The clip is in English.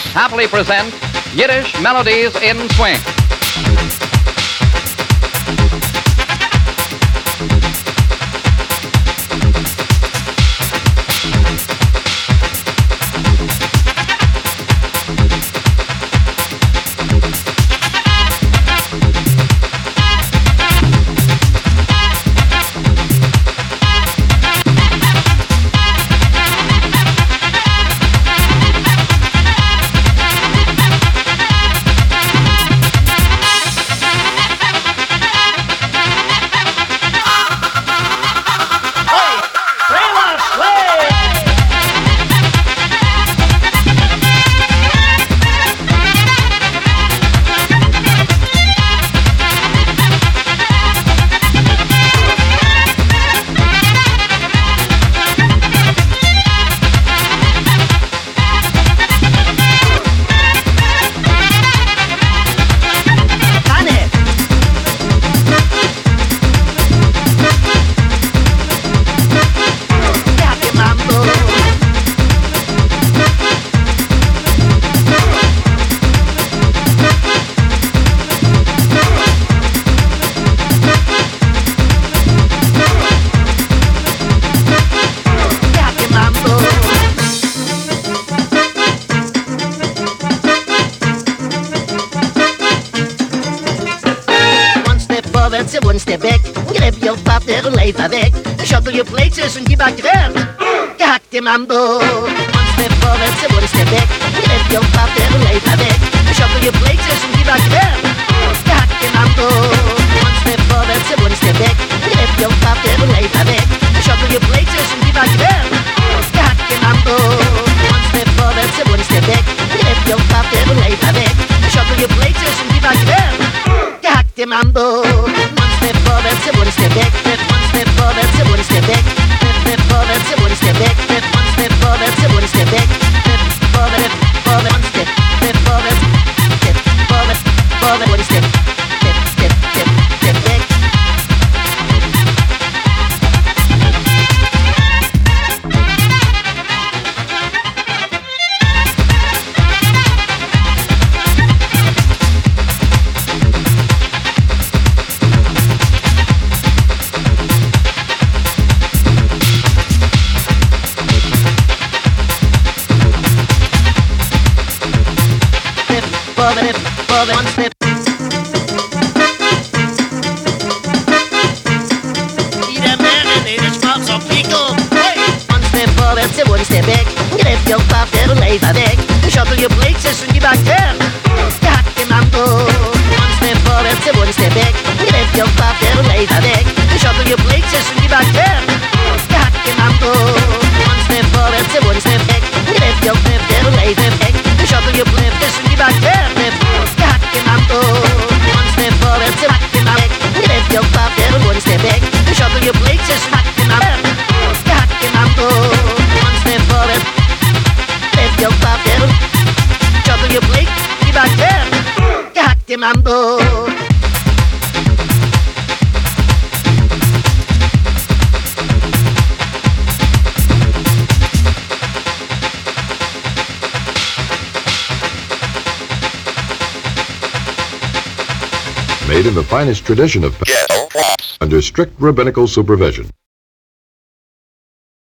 happily present Yiddish Melodies in Swing. One step back, gräb your partner und leif weg. Schüttel your plates und gib a Grab. Gehackte Mambo. One step vorwärts, one step back, gräb your partner und leif weg. Schüttel your plates und gib a Grab. Gehackte Mambo. One step vorwärts, one step back, gräb your partner und leif weg. Schüttel your plates und gib a Grab. Gehackte Mambo. One step vorwärts, one step back, gräb your partner und leif weg. Schüttel your plates und gib a Grab. Gehackte Mambo. Step forward, one step back. One step forward, one step back. Step forward, one step back. One step forward, one step back. Step forward, forward, one step. Step forward, step forward, forward, one step. Step, step, step, step back. Forward, one step. Jeder Männer, jeder Schwarz auf Pico. Hey! One step forward, one step back. Gräb your partner und leif weg. Schüttel your plates und gib a Grab. Gehackte Mambo. One step forward, one step back. Gräb your partner und leif weg. Schüttel your plates und gib a Grab. Gehackte Mambo. One step forward, one step back. Gräb your partner und leif weg. Schüttel your plates und gib a Grab. One step forward, hack him out. Gräb your partner und one step back. Schüttel your plates und hack him out. Hack him out. One step forward, gräb your partner und schüttel your plates, gib a Grab. Gehackte Mambo. Made in the finest tradition of ghetto raps under strict rabbinical supervision.